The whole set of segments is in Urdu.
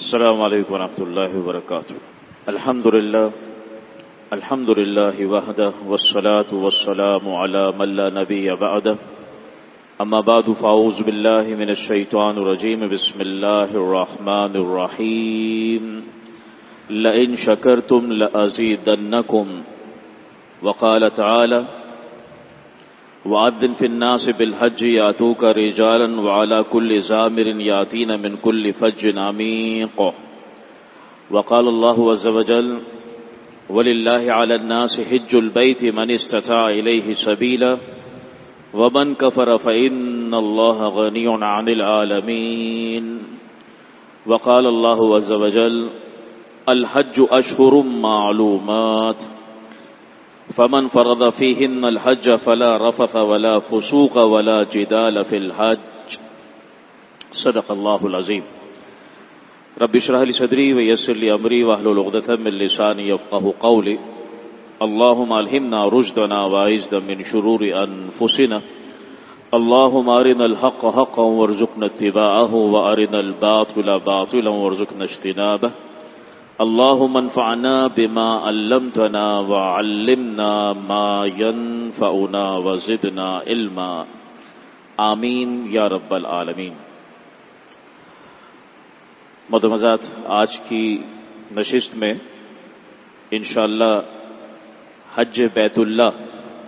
السلام علیکم ورحمۃ اللہ وبرکاتہ۔ الحمد للہ وحدہ والصلاة والسلام علی من لا نبی بعدہ، اما بعد فاعوذ باللہ من الشیطان الرجیم، بسم اللہ الرحمن الرحیم۔ لئن شکرتم لأزیدنکم، وقال تعالی وَأَذِّنْ فِي النَّاسِ بِالْحَجِّ يَأْتُوكَ رِجَالًا وَعَلَى كُلِّ ضَامِرٍ يَأْتِينَ مِنْ كُلِّ فَجٍّ عَمِيقٍ، وقال الله عز وجل وَلِلَّهِ عَلَى النَّاسِ حِجُّ الْبَيْتِ مَنِ اسْتَطَاعَ إِلَيْهِ سَبِيلًا وَمَنْ كَفَرَ فَإِنَّ اللَّهَ غَنِيٌّ عَنِ الْعَالَمِينَ، وقال الله عز وجل الْحَجُّ أَشْهُرٌ مَّعْلُومَاتٌ فمن فرض فيهن الحج فلا رفث ولا فسوق ولا جدال في الحج۔ صدق اللہ العظیم۔ رب اشرح لي صدری ويسر لي امری واحلل عقدۃ من لسانی یفقهوا قولی۔ اللهم الہمنا رشدنا واعذنا من شرور انفسنا، اللهم ارنا الحق حقا وارزقنا اتباعه وارنا الباطل باطلا وارزقنا اجتنابه، اللهم انفعنا بما علمتنا وعلمنا ما ينفعنا وزدنا علما، آمین یا رب العالمین۔ محترمات، آج کی نشست میں انشاءاللہ حج بیت اللہ،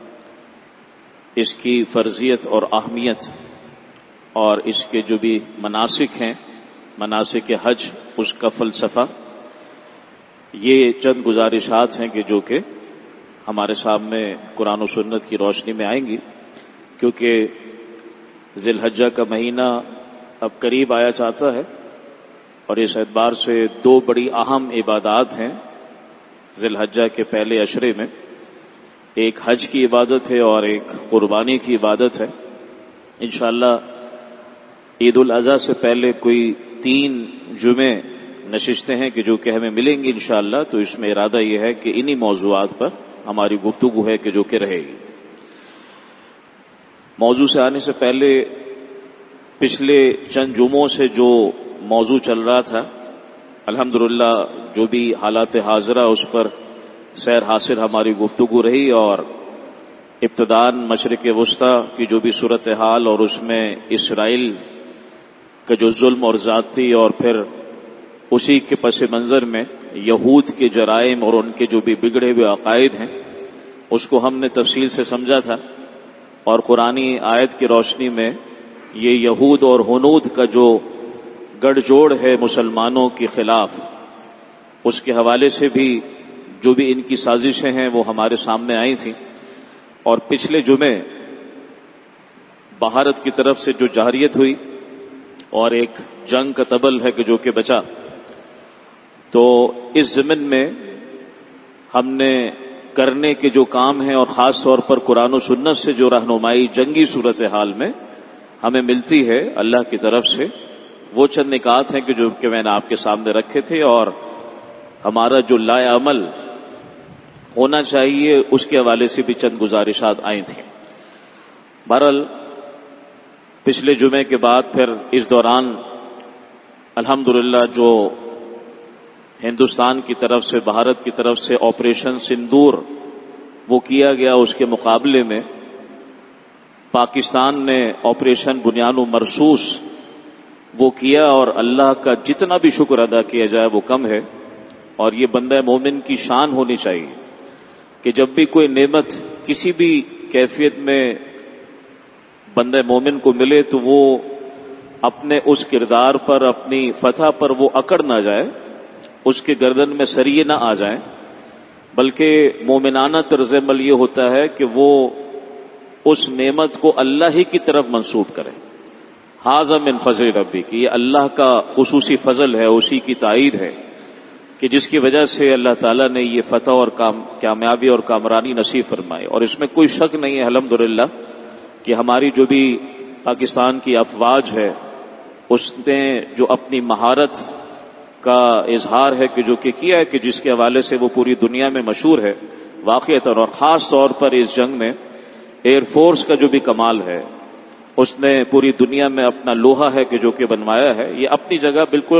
اس کی فرضیت اور اہمیت اور اس کے جو بھی مناسک ہیں، مناسک حج، اس کا فلسفہ، یہ چند گزارشات ہیں کہ جو کہ ہمارے سامنے قرآن و سنت کی روشنی میں آئیں گی، کیونکہ ذی الحجہ کا مہینہ اب قریب آیا چاہتا ہے، اور اس اعتبار سے دو بڑی اہم عبادات ہیں ذی الحجہ کے پہلے عشرے میں، ایک حج کی عبادت ہے اور ایک قربانی کی عبادت ہے۔ انشاءاللہ عید الاضحیٰ سے پہلے کوئی 3 جمعے نشستیں ہیں کہ جو کہ ہمیں ملیں گی انشاءاللہ، تو اس میں ارادہ یہ ہے کہ انہی موضوعات پر ہماری گفتگو ہے کہ جو کہ رہے گی۔ موضوع سے آنے سے پہلے پچھلے چند جمعوں سے جو موضوع چل رہا تھا، الحمدللہ جو بھی حالات حاضرہ اس پر سیر حاصل ہماری گفتگو رہی، اور ابتداءً مشرق وسطیٰ کی جو بھی صورتحال اور اس میں اسرائیل کا جو ظلم اور زیادتی، اور پھر اسی کے پس منظر میں یہود کے جرائم اور ان کے جو بھی بگڑے ہوئے عقائد ہیں، اس کو ہم نے تفصیل سے سمجھا تھا، اور قرآنی آیت کی روشنی میں یہ یہود اور ہنود کا جو گڑھ جوڑ ہے مسلمانوں کے خلاف، اس کے حوالے سے بھی جو بھی ان کی سازشیں ہیں وہ ہمارے سامنے آئی تھیں۔ اور پچھلے جمعے بھارت کی طرف سے جو جارحیت ہوئی اور ایک جنگ کا طبل ہے کہ جو کہ بچا، تو اس ضمن میں ہم نے کرنے کے جو کام ہیں، اور خاص طور پر قرآن و سنت سے جو رہنمائی جنگی صورتحال میں ہمیں ملتی ہے اللہ کی طرف سے، وہ چند نکات ہیں کہ جو کہ میں نے آپ کے سامنے رکھے تھے، اور ہمارا جو لائے عمل ہونا چاہیے اس کے حوالے سے بھی چند گزارشات آئی تھیں۔ بہرحال پچھلے جمعے کے بعد پھر اس دوران الحمدللہ جو ہندوستان کی طرف سے، بھارت کی طرف سے آپریشن سندور وہ کیا گیا، اس کے مقابلے میں پاکستان نے آپریشن بنیان و مرصوص وہ کیا، اور اللہ کا جتنا بھی شکر ادا کیا جائے وہ کم ہے۔ اور یہ بندہ مومن کی شان ہونی چاہیے کہ جب بھی کوئی نعمت کسی بھی کیفیت میں بندہ مومن کو ملے تو وہ اپنے اس کردار پر، اپنی فتح پر وہ اکڑ نہ جائے، اس کے گردن میں سریے نہ آ جائیں، بلکہ مومنانہ طرز عمل یہ ہوتا ہے کہ وہ اس نعمت کو اللہ ہی کی طرف منسوب کرے۔ ھذا من فضل ربی، کہ یہ اللہ کا خصوصی فضل ہے، اسی کی تائید ہے کہ جس کی وجہ سے اللہ تعالیٰ نے یہ فتح اور کامیابی اور کامرانی نصیب فرمائی۔ اور اس میں کوئی شک نہیں ہے الحمدللہ کہ ہماری جو بھی پاکستان کی افواج ہے، اس نے جو اپنی مہارت کا اظہار ہے کہ جو کہ کیا ہے، کہ جس کے حوالے سے وہ پوری دنیا میں مشہور ہے واقعتاً، اور خاص طور پر اس جنگ میں ایئر فورس کا جو بھی کمال ہے، اس نے پوری دنیا میں اپنا لوہا ہے کہ جو کہ بنوایا ہے۔ یہ اپنی جگہ بالکل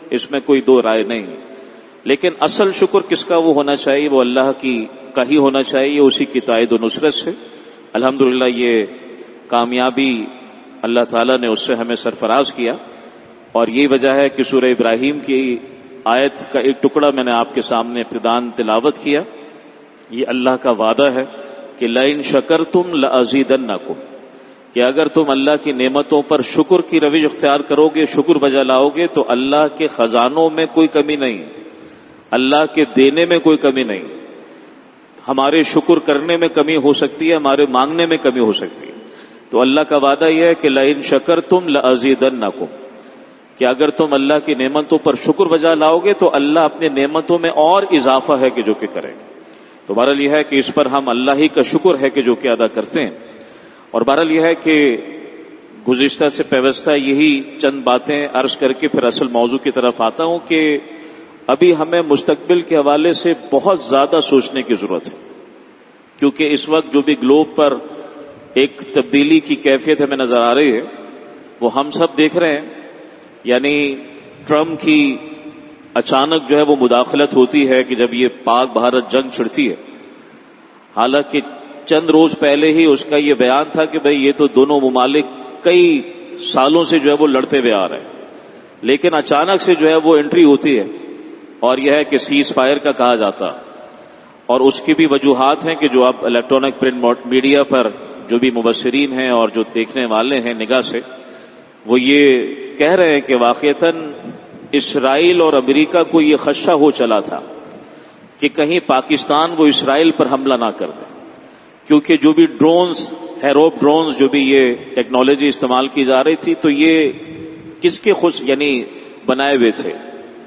اس میں کوئی دو رائے نہیں. لیکن اصل شکر کس کا وہ ہونا چاہیے؟ وہ اللہ کا ہی ہونا چاہیے، اسی کی تائید و نصرت سے. الحمدللہ یہ کامیابی اللہ تعالیٰ نے اس سے ہمیں سرفراز کیا، اور یہی وجہ ہے کہ سورہ ابراہیم کی آیت کا ایک ٹکڑا میں نے آپ کے سامنے ابتداً تلاوت کیا. یہ اللہ کا وعدہ ہے کہ لئن شکرتم لازیدنکم، کہ اگر تم اللہ کی نعمتوں پر شکر کی روش اختیار کرو گے، شکر بجا لاؤ گے، تو اللہ کے خزانوں میں کوئی کمی نہیں، اللہ کے دینے میں کوئی کمی نہیں. ہمارے شکر کرنے میں کمی ہو سکتی ہے، ہمارے مانگنے میں کمی ہو سکتی ہے. تو اللہ کا وعدہ یہ ہے کہ لئن شکرتم لازیدنکم، کہ اگر تم اللہ کی نعمتوں پر شکر بجا لاؤ گے تو اللہ اپنے نعمتوں میں اور اضافہ ہے کہ جو کہ کرے گا. تو بہرحال یہ ہے کہ اس پر ہم اللہ ہی کا شکر ہے کہ جو کہ ادا کرتے ہیں. اور بہرحال یہ ہے کہ گزشتہ سے پیوستہ یہی چند باتیں عرض کر کے پھر اصل موضوع کی طرف آتا ہوں کہ ابھی ہمیں مستقبل کے حوالے سے بہت زیادہ سوچنے کی ضرورت ہے، کیونکہ اس وقت جو بھی گلوب پر ایک تبدیلی کی کیفیت ہمیں نظر آ رہی ہے وہ ہم سب دیکھ رہے ہیں. یعنی ٹرمپ کی اچانک جو ہے وہ مداخلت ہوتی ہے کہ جب یہ پاک بھارت جنگ چھڑتی ہے، حالانکہ چند روز پہلے ہی اس کا یہ بیان تھا کہ بھئی یہ تو دونوں ممالک کئی سالوں سے جو ہے وہ لڑتے ہوئے آ رہے ہیں، لیکن اچانک سے جو ہے وہ انٹری ہوتی ہے اور یہ ہے کہ سیز فائر کا کہا جاتا. اور اس کی بھی وجوہات ہیں کہ جو اب الیکٹرانک پرنٹ میڈیا پر جو بھی مبصرین ہیں اور جو دیکھنے والے ہیں نگاہ سے، وہ یہ کہہ رہے ہیں کہ واقعتاً اسرائیل اور امریکہ کو یہ خدشہ ہو چلا تھا کہ کہیں پاکستان وہ اسرائیل پر حملہ نہ کر دے، کیونکہ جو بھی ڈرونز، ہیروپ ڈرونز جو بھی یہ ٹیکنالوجی استعمال کی جا رہی تھی، تو یہ کس کے یعنی بنائے ہوئے تھے؟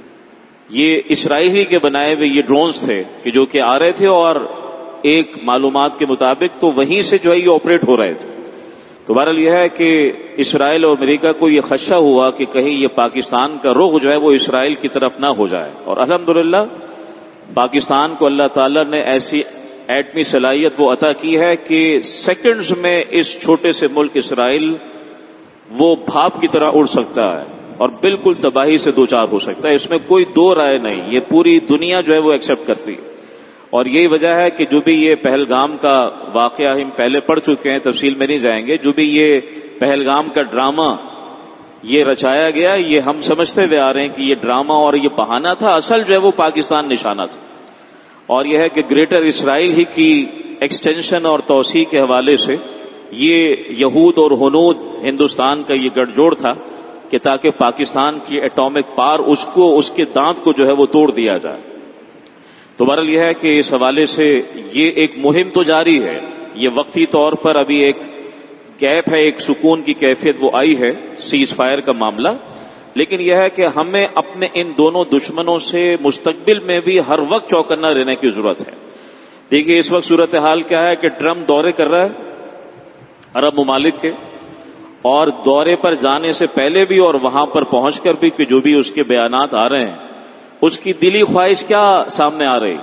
یہ اسرائیلی کے بنائے ہوئے یہ ڈرونز تھے کہ جو کہ آ رہے تھے، اور ایک معلومات کے مطابق تو وہیں سے جو ہے یہ آپریٹ ہو رہے تھے. تو بہرحال یہ ہے کہ اسرائیل اور امریکہ کو یہ خدشہ ہوا کہ کہیں یہ پاکستان کا رخ جو ہے وہ اسرائیل کی طرف نہ ہو جائے. اور الحمدللہ پاکستان کو اللہ تعالیٰ نے ایسی ایٹمی صلاحیت وہ عطا کی ہے کہ سیکنڈز میں اس چھوٹے سے ملک اسرائیل وہ بھاپ کی طرح اڑ سکتا ہے اور بالکل تباہی سے دوچار ہو سکتا ہے. اس میں کوئی دو رائے نہیں، یہ پوری دنیا جو ہے وہ ایکسپٹ کرتی ہے. اور یہی وجہ ہے کہ جو بھی یہ پہلگام کا واقعہ ہم پہلے پڑھ چکے ہیں، تفصیل میں نہیں جائیں گے، جو بھی یہ پہلگام کا ڈرامہ یہ رچایا گیا، یہ ہم سمجھتے ہوئے آ رہے ہیں کہ یہ ڈرامہ اور یہ بہانہ تھا، اصل جو ہے وہ پاکستان نشانہ تھا. اور یہ ہے کہ گریٹر اسرائیل ہی کی ایکسٹینشن اور توسیع کے حوالے سے یہ یہود اور ہنود ہندوستان کا یہ گٹھ جوڑ تھا کہ تاکہ پاکستان کی ایٹامک پار اس کے دانت کو جو ہے وہ توڑ دیا جائے. تو بہرحال یہ ہے کہ اس حوالے سے یہ ایک مہم تو جاری ہے، یہ وقتی طور پر ابھی ایک گیپ ہے، ایک سکون کی کیفیت وہ آئی ہے سیز فائر کا معاملہ، لیکن یہ ہے کہ ہمیں اپنے ان دونوں دشمنوں سے مستقبل میں بھی ہر وقت چوکنا رہنے کی ضرورت ہے. دیکھیے اس وقت صورتحال کیا ہے کہ ٹرمپ دورے کر رہا ہے عرب ممالک کے، اور دورے پر جانے سے پہلے بھی اور وہاں پر پہنچ کر بھی کہ جو بھی اس کے بیانات آ رہے ہیں، اس کی دلی خواہش کیا سامنے آ رہی؟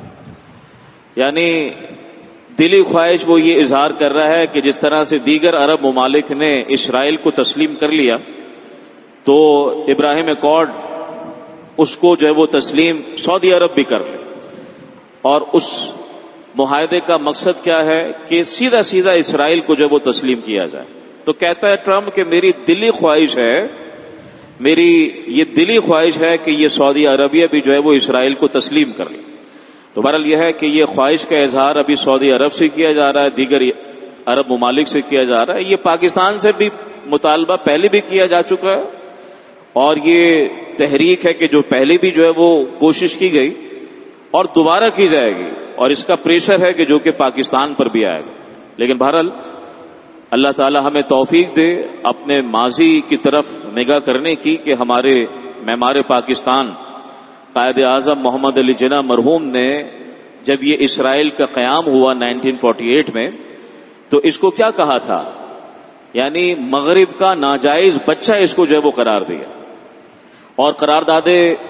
یعنی دلی خواہش وہ یہ اظہار کر رہا ہے کہ جس طرح سے دیگر عرب ممالک نے اسرائیل کو تسلیم کر لیا، تو ابراہیم ایکارڈ اس کو جو ہے وہ تسلیم سعودی عرب بھی کر لے. اور اس معاہدے کا مقصد کیا ہے کہ سیدھا سیدھا اسرائیل کو جو ہے وہ تسلیم کیا جائے. تو کہتا ہے ٹرمپ کہ میری دلی خواہش ہے، میری یہ دلی خواہش ہے کہ یہ سعودی عربیہ بھی جو ہے وہ اسرائیل کو تسلیم کر لے. تو بہرحال یہ ہے کہ یہ خواہش کا اظہار ابھی سعودی عرب سے کیا جا رہا ہے، دیگر عرب ممالک سے کیا جا رہا ہے. یہ پاکستان سے بھی مطالبہ پہلے بھی کیا جا چکا ہے، اور یہ تحریک ہے کہ جو پہلے بھی جو ہے وہ کوشش کی گئی اور دوبارہ کی جائے گی، اور اس کا پریشر ہے کہ جو کہ پاکستان پر بھی آئے گا. لیکن بہرحال اللہ تعالی ہمیں توفیق دے اپنے ماضی کی طرف نگاہ کرنے کی کہ ہمارے معمار پاکستان قائد اعظم محمد علی جناح مرحوم نے جب یہ اسرائیل کا قیام ہوا 1948 میں، تو اس کو کیا کہا تھا؟ یعنی مغرب کا ناجائز بچہ اس کو جو ہے وہ قرار دیا. اور قرارداد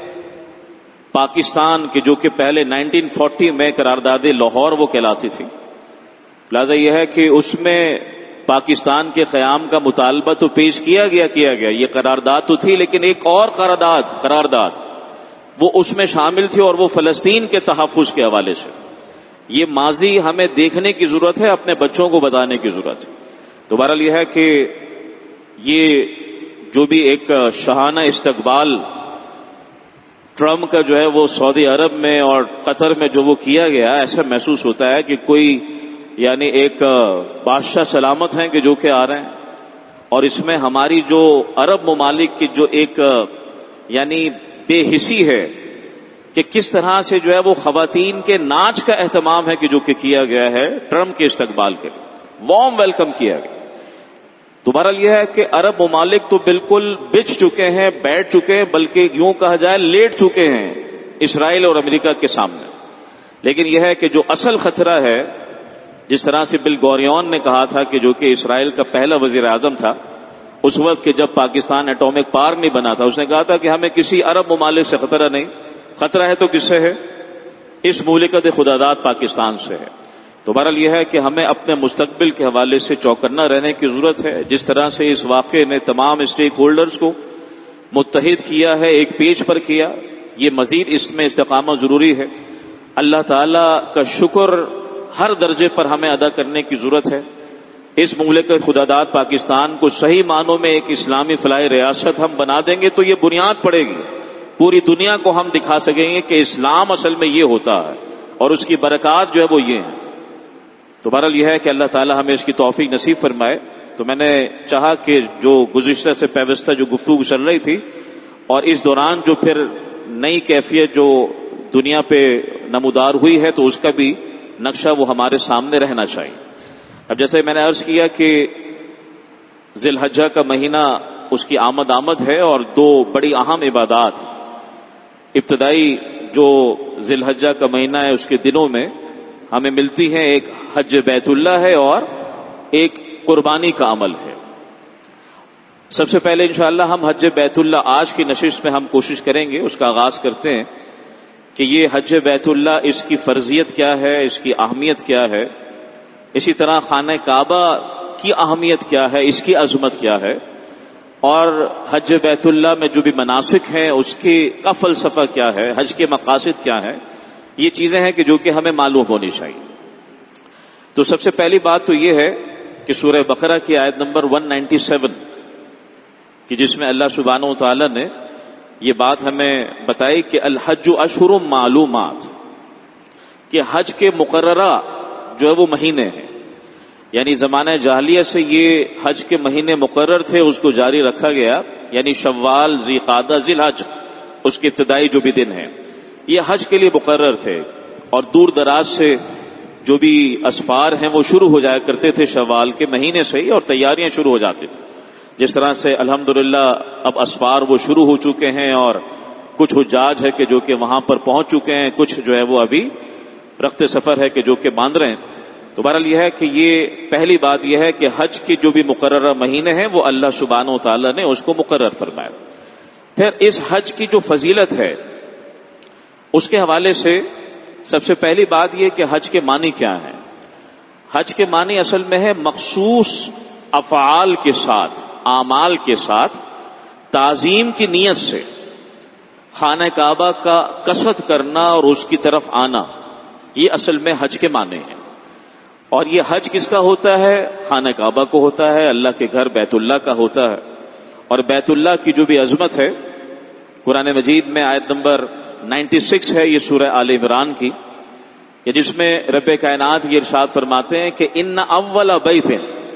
پاکستان کے جو کہ پہلے 1940 میں قرارداد لاہور وہ کہلاتی تھی، لہذا یہ ہے کہ اس میں پاکستان کے قیام کا مطالبہ تو پیش کیا گیا یہ قرارداد تو تھی، لیکن ایک اور قرارداد وہ اس میں شامل تھی، اور وہ فلسطین کے تحفظ کے حوالے سے۔ یہ ماضی ہمیں دیکھنے کی ضرورت ہے، اپنے بچوں کو بتانے کی ضرورت ہے۔ تو بہرحال یہ ہے کہ یہ جو بھی ایک شاہانہ استقبال ٹرمپ کا جو ہے وہ سعودی عرب میں اور قطر میں جو وہ کیا گیا، ایسا محسوس ہوتا ہے کہ کوئی یعنی ایک بادشاہ سلامت ہیں کہ جو کہ آ رہے ہیں، اور اس میں ہماری جو عرب ممالک کی جو ایک یعنی بے حسی ہے کہ کس طرح سے جو ہے وہ خواتین کے ناچ کا اہتمام ہے کہ جو کہ کیا گیا ہے ٹرمپ کے استقبال کے لیے، وارم ویلکم کیا گیا۔ تو بہرحال یہ ہے کہ عرب ممالک تو بالکل بچھ چکے ہیں، بیٹھ چکے ہیں، بلکہ یوں کہا جائے لیٹ چکے ہیں اسرائیل اور امریکہ کے سامنے۔ لیکن یہ ہے کہ جو اصل خطرہ ہے، جس طرح سے بل گوریون نے کہا تھا کہ جو کہ اسرائیل کا پہلا وزیر اعظم تھا اس وقت کہ جب پاکستان ایٹامک پارک نہیں بنا تھا، اس نے کہا تھا کہ ہمیں کسی عرب ممالک سے خطرہ نہیں، خطرہ ہے تو کس سے ہے؟ اس مملکت خداداد پاکستان سے ہے۔ تو بہرحال یہ ہے کہ ہمیں اپنے مستقبل کے حوالے سے چوکنا رہنے کی ضرورت ہے۔ جس طرح سے اس واقعے نے تمام اسٹیک ہولڈرز کو متحد کیا ہے، ایک پیج پر کیا، یہ مزید اس میں استقامت ضروری ہے۔ اللہ تعالی کا شکر ہر درجے پر ہمیں ادا کرنے کی ضرورت ہے۔ اس مملکت خداداد پاکستان کو صحیح معنوں میں ایک اسلامی فلاحی ریاست ہم بنا دیں گے تو یہ بنیاد پڑے گی، پوری دنیا کو ہم دکھا سکیں گے کہ اسلام اصل میں یہ ہوتا ہے اور اس کی برکات جو ہے وہ یہ ہیں۔ تو بہرحال یہ ہے کہ اللہ تعالی ہمیں اس کی توفیق نصیب فرمائے۔ تو میں نے چاہا کہ جو گزشتہ سے پیوستہ جو گفتگو چل رہی تھی اور اس دوران جو پھر نئی کیفیت جو دنیا پہ نمودار ہوئی ہے تو اس کا بھی نقشہ وہ ہمارے سامنے رہنا چاہیے۔ اب جیسے میں نے عرض کیا کہ ذی الحجہ کا مہینہ اس کی آمد ہے اور دو بڑی اہم عبادات، ابتدائی جو ذی الحجہ کا مہینہ ہے اس کے دنوں میں ہمیں ملتی ہیں، ایک حج بیت اللہ ہے اور ایک قربانی کا عمل ہے۔ سب سے پہلے انشاءاللہ ہم حج بیت اللہ آج کی نشست میں ہم کوشش کریں گے، اس کا آغاز کرتے ہیں کہ یہ حج بیت اللہ اس کی فرضیت کیا ہے، اس کی اہمیت کیا ہے، اسی طرح خانہ کعبہ کی اہمیت کیا ہے، اس کی عظمت کیا ہے، اور حج بیت اللہ میں جو بھی مناسک ہیں اس کا فلسفہ کیا ہے، حج کے مقاصد کیا ہیں، یہ چیزیں ہیں کہ جو کہ ہمیں معلوم ہونی چاہیے۔ تو سب سے پہلی بات تو یہ ہے کہ سورہ بقرہ کی آیت نمبر 197 کہ جس میں اللہ سبحانہ و تعالی نے یہ بات ہمیں بتائی کہ الحج اشہر معلومات، کہ حج کے مقررہ جو ہے وہ مہینے ہیں، یعنی زمانہ جاہلیہ سے یہ حج کے مہینے مقرر تھے، اس کو جاری رکھا گیا، یعنی شوال، ذی قعدہ، ذی الحج، اس کے ابتدائی جو بھی دن ہیں یہ حج کے لیے مقرر تھے، اور دور دراز سے جو بھی اسفار ہیں وہ شروع ہو جایا کرتے تھے شوال کے مہینے سے ہی، اور تیاریاں شروع ہو جاتی تھیں۔ جس طرح سے الحمدللہ اب اسفار وہ شروع ہو چکے ہیں، اور کچھ حجاج ہے کہ جو کہ وہاں پر پہنچ چکے ہیں، کچھ جو ہے وہ ابھی رخت سفر ہے کہ جو کہ باندھ رہے ہیں۔ تو بہرحال یہ ہے کہ یہ پہلی بات یہ ہے کہ حج کے جو بھی مقررہ مہینے ہیں وہ اللہ سبحانہ و تعالیٰ نے اس کو مقرر فرمایا۔ پھر اس حج کی جو فضیلت ہے اس کے حوالے سے سب سے پہلی بات یہ کہ حج کے معنی کیا ہیں۔ حج کے معنی اصل میں ہے مخصوص افعال کے ساتھ، اعمال کے ساتھ، تعظیم کی نیت سے خانہ کعبہ کا قصد کرنا اور اس کی طرف آنا، یہ اصل میں حج کے معنی ہیں۔ اور یہ حج کس کا ہوتا ہے؟ خانہ کعبہ کو ہوتا ہے، اللہ کے گھر بیت اللہ کا ہوتا ہے۔ اور بیت اللہ کی جو بھی عظمت ہے، قرآن مجید میں آیت نمبر 96 ہے یہ سورہ آل عمران کی، کہ جس میں رب کائنات یہ ارشاد فرماتے ہیں کہ ان اول بیت،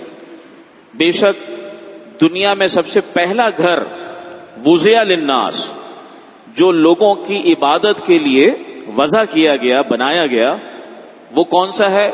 بے شک دنیا میں سب سے پہلا گھر، وضع للناس، جو لوگوں کی عبادت کے لیے وضع کیا گیا، بنایا گیا، وہ کون سا ہے؟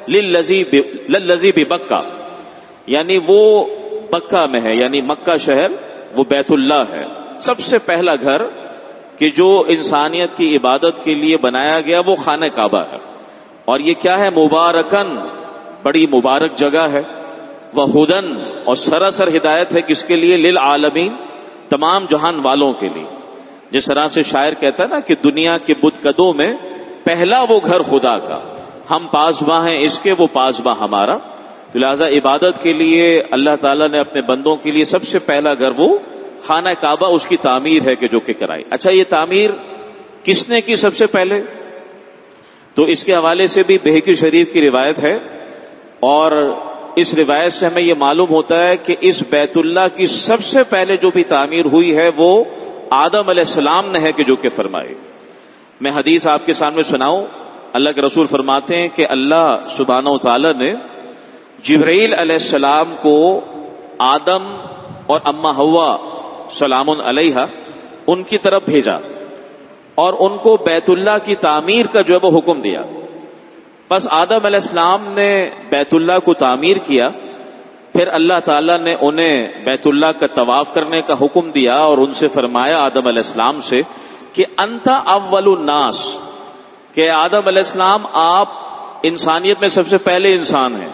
للذی ببکہ، یعنی وہ بکہ میں ہے، یعنی مکہ شہر وہ بیت اللہ ہے، سب سے پہلا گھر کہ جو انسانیت کی عبادت کے لیے بنایا گیا وہ خانہ کعبہ ہے۔ اور یہ کیا ہے؟ مبارکن، بڑی مبارک جگہ ہے، وہدن، اور سراسر ہدایت ہے کس کے لیے؟ للعالمین، تمام جہان والوں کے لیے۔ جس طرح سے شاعر کہتا ہے نا کہ دنیا کے بت قدوں میں پہلا وہ گھر خدا کا، ہم پاسباں ہیں اس کے، وہ پاسباں ہمارا۔ تو تو لہٰذا عبادت کے لیے اللہ تعالیٰ نے اپنے بندوں کے لیے سب سے پہلا گھر وہ خانہ کعبہ اس کی تعمیر ہے کہ جو کہ کرائی. اچھا یہ تعمیر کس نے کی سب سے پہلے؟ تو اس کے حوالے سے بھی بہقی شریف کی روایت ہے، اور اس روایت سے ہمیں یہ معلوم ہوتا ہے کہ اس بیت اللہ کی سب سے پہلے جو بھی تعمیر ہوئی ہے وہ آدم علیہ السلام نے ہے کہ جو کہ فرمائے. میں حدیث آپ کے سامنے سناؤں. اللہ کے رسول فرماتے ہیں کہ اللہ سبحانہ و تعالی نے جبرائیل علیہ السلام کو آدم اور اما حوا سلام علیہا ان کی طرف بھیجا اور ان کو بیت اللہ کی تعمیر کا جو ہے وہ حکم دیا. بس آدم علیہ السلام نے بیت اللہ کو تعمیر کیا، پھر اللہ تعالیٰ نے انہیں بیت اللہ کا طواف کرنے کا حکم دیا اور ان سے فرمایا آدم علیہ السلام سے کہ انت اول الناس، کہ آدم علیہ السلام آپ انسانیت میں سب سے پہلے انسان ہیں.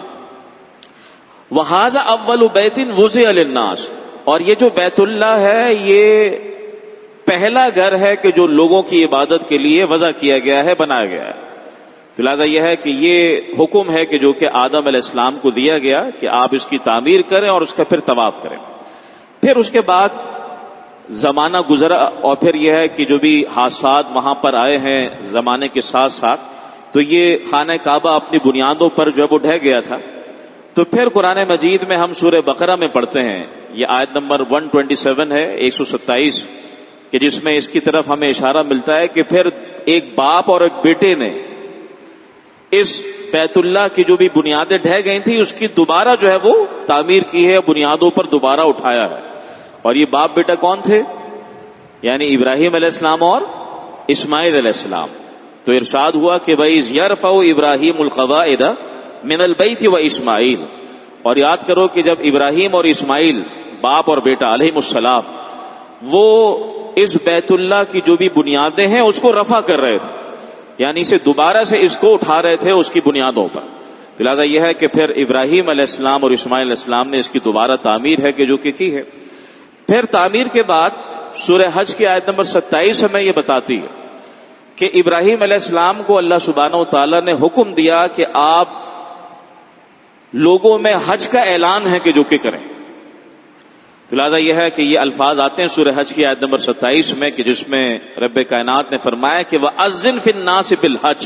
وَهَذَا أَوَّلُ بَيْتٍ وُضِعَ لِلنَّاسِ، اور یہ جو بیت اللہ ہے یہ پہلا گھر ہے کہ جو لوگوں کی عبادت کے لیے وضع کیا گیا ہے، بنایا گیا ہے. تو لہٰذا یہ ہے کہ یہ حکم ہے کہ جو کہ آدم علیہ السلام کو دیا گیا کہ آپ اس کی تعمیر کریں اور اس کا پھر طواف کریں. پھر اس کے بعد زمانہ گزرا اور پھر یہ ہے کہ جو بھی حادثات وہاں پر آئے ہیں زمانے کے ساتھ ساتھ، تو یہ خانہ کعبہ اپنی بنیادوں پر جو ہے وہ ڈھہ گیا تھا. تو پھر قرآن مجید میں ہم سورہ بقرہ میں پڑھتے ہیں، یہ آیت نمبر 127 ہے 127، کہ جس میں اس کی طرف ہمیں اشارہ ملتا ہے کہ پھر ایک باپ اور ایک بیٹے نے اس بیت اللہ کی جو بھی بنیادیں ڈھہ گئی تھی اس کی دوبارہ جو ہے وہ تعمیر کی ہے، بنیادوں پر دوبارہ اٹھایا ہے. اور یہ باپ بیٹا کون تھے؟ یعنی ابراہیم علیہ السلام اور اسماعیل علیہ السلام. تو ارشاد ہوا کہ وَإِذْ يَرْفَعُ إِبْرَاهِيمُ الْقَوَاعِدَ مِنَ الْبَيْتِ وَإِسْمَاعِيلُ، اور یاد کرو کہ جب ابراہیم اور اسماعیل باپ اور بیٹا علیہم السلام وہ اس بیت اللہ کی جو بھی بنیادیں ہیں اس کو رفع کر رہے تھے، یعنی اسے دوبارہ سے اس کو اٹھا رہے تھے اس کی بنیادوں پر. تو لہٰذا یہ ہے کہ پھر ابراہیم علیہ السلام اور اسماعیل علیہ السلام نے اس کی دوبارہ تعمیر ہے کہ جو کہ کی ہے. پھر تعمیر کے بعد سورہ حج کی آیت نمبر 27 ہمیں یہ بتاتی ہے کہ ابراہیم علیہ السلام کو اللہ سبحانہ و تعالیٰ نے حکم دیا کہ آپ لوگوں میں حج کا اعلان ہے کہ جو کہ کریں. تو لہٰذا یہ ہے کہ یہ الفاظ آتے ہیں سورہ حج کی آیت نمبر 27 میں کہ جس میں رب کائنات نے فرمایا کہ وَأَذِّن فِي النَّاسِ بِالْحَجِّ،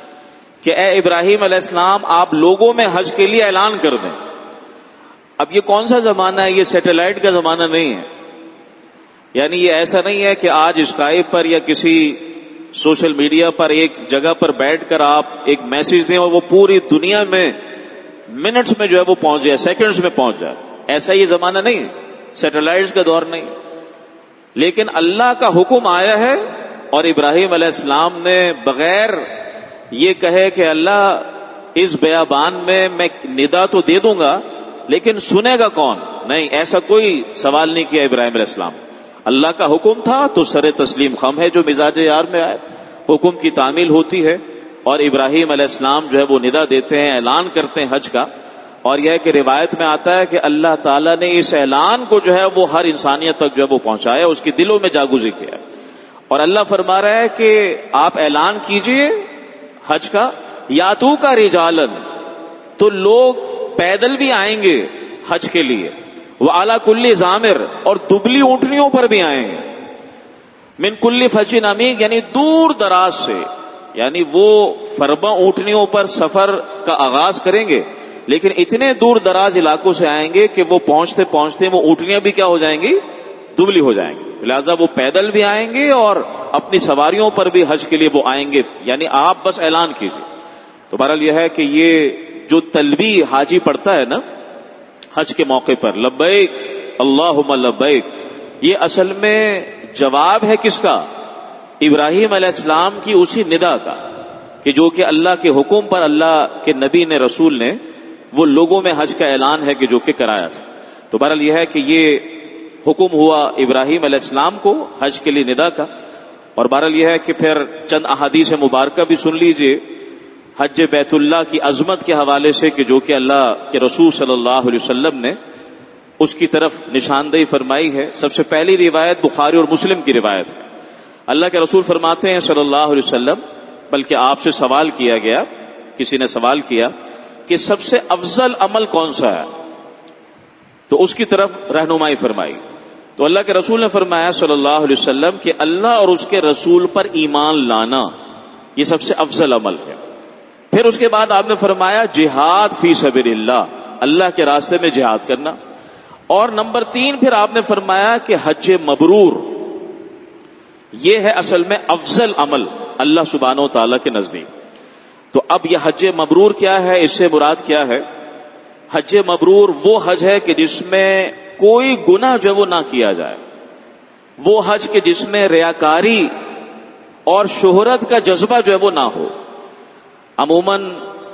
کہ اے ابراہیم علیہ السلام آپ لوگوں میں حج کے لیے اعلان کر دیں. اب یہ کون سا زمانہ ہے؟ یہ سیٹلائٹ کا زمانہ نہیں ہے. یعنی یہ ایسا نہیں ہے کہ آج اسکائپ پر یا کسی سوشل میڈیا پر ایک جگہ پر بیٹھ کر آپ ایک میسج دیں اور وہ پوری دنیا میں منٹس میں جو ہے وہ پہنچ جائے، سیکنڈز میں پہنچ جائے. ایسا یہ زمانہ نہیں ہے، سیٹلائٹس کا دور نہیں. لیکن اللہ کا حکم آیا ہے اور ابراہیم علیہ السلام نے بغیر یہ کہے کہ اللہ اس بیابان میں ندا تو دے دوں گا لیکن سنے گا کون، نہیں، ایسا کوئی سوال نہیں کیا ابراہیم علیہ السلام. اللہ کا حکم تھا تو سر تسلیم خم ہے جو مزاج یار میں آئے، حکم کی تعمیل ہوتی ہے اور ابراہیم علیہ السلام جو ہے وہ ندا دیتے ہیں، اعلان کرتے ہیں حج کا. اور یہ کہ روایت میں آتا ہے کہ اللہ تعالیٰ نے اس اعلان کو جو ہے وہ ہر انسانیت تک جو ہے وہ پہنچایا، اس کے دلوں میں جاگوزی کیا. اور اللہ فرما رہا ہے کہ آپ اعلان کیجئے حج کا، یاتو کا رجالن، تو لوگ پیدل بھی آئیں گے حج کے لیے، وعلی کل ضامر، اور دبلی اونٹنیوں پر بھی آئیں گے، من کل فج عمیق، یعنی دور دراز سے، یعنی وہ فربا اونٹنیوں پر سفر کا آغاز کریں گے لیکن اتنے دور دراز علاقوں سے آئیں گے کہ وہ پہنچتے پہنچتے وہ اونٹنیاں بھی کیا ہو جائیں گی، دبلی ہو جائیں گی. لہذا وہ پیدل بھی آئیں گے اور اپنی سواریوں پر بھی حج کے لیے وہ آئیں گے، یعنی آپ بس اعلان کیجیے. تو بہرحال یہ ہے کہ یہ جو تلبی حاجی پڑھتا ہے نا حج کے موقع پر، لبیک اللہم لبیک، یہ اصل میں جواب ہے کس کا؟ ابراہیم علیہ السلام کی اسی ندا کا کہ جو کہ اللہ کے حکم پر اللہ کے نبی نے، رسول نے، وہ لوگوں میں حج کا اعلان ہے کہ جو کہ کرایا تھا. تو بہرحال یہ ہے کہ یہ حکم ہوا ابراہیم علیہ السلام کو حج کے لیے ندا کا. اور بہرحال یہ ہے کہ پھر چند احادیث مبارکہ بھی سن لیجئے حج بیت اللہ کی عظمت کے حوالے سے کہ جو کہ اللہ کے رسول صلی اللہ علیہ وسلم نے اس کی طرف نشاندہی فرمائی ہے. سب سے پہلی روایت بخاری اور مسلم کی روایت ہے. اللہ کے رسول فرماتے ہیں صلی اللہ علیہ وسلم، بلکہ آپ سے سوال کیا گیا، کسی نے سوال کیا کہ کہ سب سے افضل عمل کون سا ہے، تو اس کی طرف رہنمائی فرمائی. تو اللہ کے رسول نے فرمایا صلی اللہ علیہ وسلم کہ اللہ اور اس کے رسول پر ایمان لانا یہ سب سے افضل عمل ہے. پھر اس کے بعد آپ نے فرمایا جہاد فی سبیل اللہ، اللہ کے راستے میں جہاد کرنا. اور نمبر 3 پھر آپ نے فرمایا کہ حج مبرور، یہ ہے اصل میں افضل عمل اللہ سبحانہ و تعالیٰ کے نزدیک. تو اب یہ حج مبرور کیا ہے، اس سے مراد کیا ہے؟ حج مبرور وہ حج ہے کہ جس میں کوئی گناہ جو ہے وہ نہ کیا جائے، وہ حج کہ جس میں ریاکاری اور شہرت کا جذبہ جو ہے وہ نہ ہو. عموماً